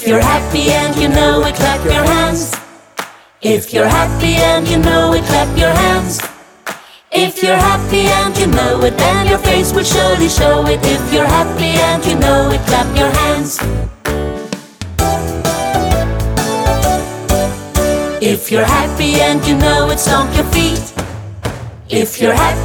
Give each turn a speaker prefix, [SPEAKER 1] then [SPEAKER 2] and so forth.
[SPEAKER 1] If you're happy and you know it, clap your hands. If you're happy and you know it, clap your hands. If you're happy and you know it, then your face will surely show it. If you're happy and you know it, clap your hands. If you're happy and you know it, stomp your feet. If you're happy